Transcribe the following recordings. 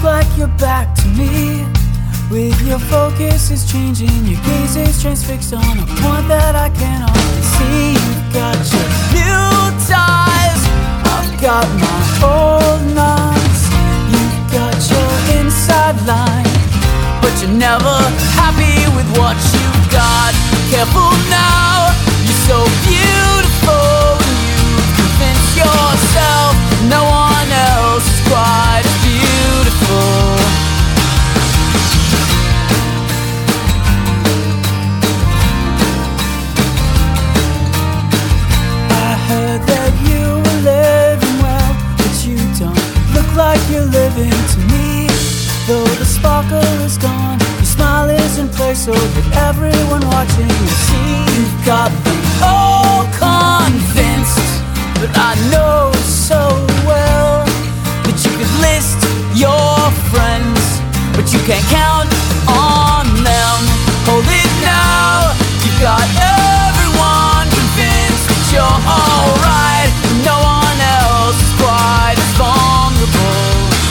look like you're back to me. With your focus is changing, your gaze is transfixed on a point that I can often see. You've got your new ties, I've got my old knots. You've got your inside line, but you're never happy with what you've got. Careful now, you're so beautiful, and you convince yourself no one else is quite as beautiful. Like you're living to me. Though the sparkle is gone, your smile is in place, so that everyone watching will see. You've got them all convinced, but I know so well that you could list your friends, but you can't count on them. Hold it now, you've got everyone convinced that you're alright. No one else is quite as vulnerable.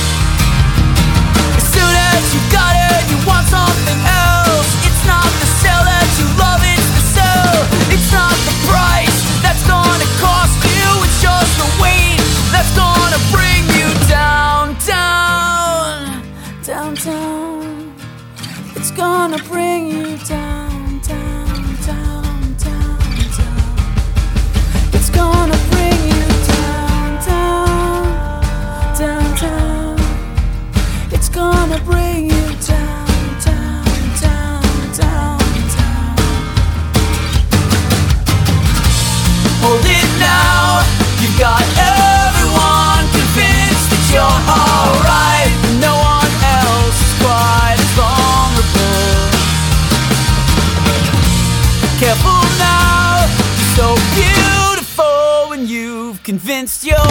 As soon as you got it, you want something else. It's not the sell that you love, it's the sell. It's not the price that's gonna cost you, it's just the weight that's gonna bring you down, down, down, down. It's gonna bring you down, down, down, down, down. It's gonna bring you down, down, down, down. It's gonna bring you down, down, down, down, down. Hold it now, you've got everyone convinced that you're alright. No one else is quite as vulnerable. Careful now, you're so beautiful when you've convinced yourself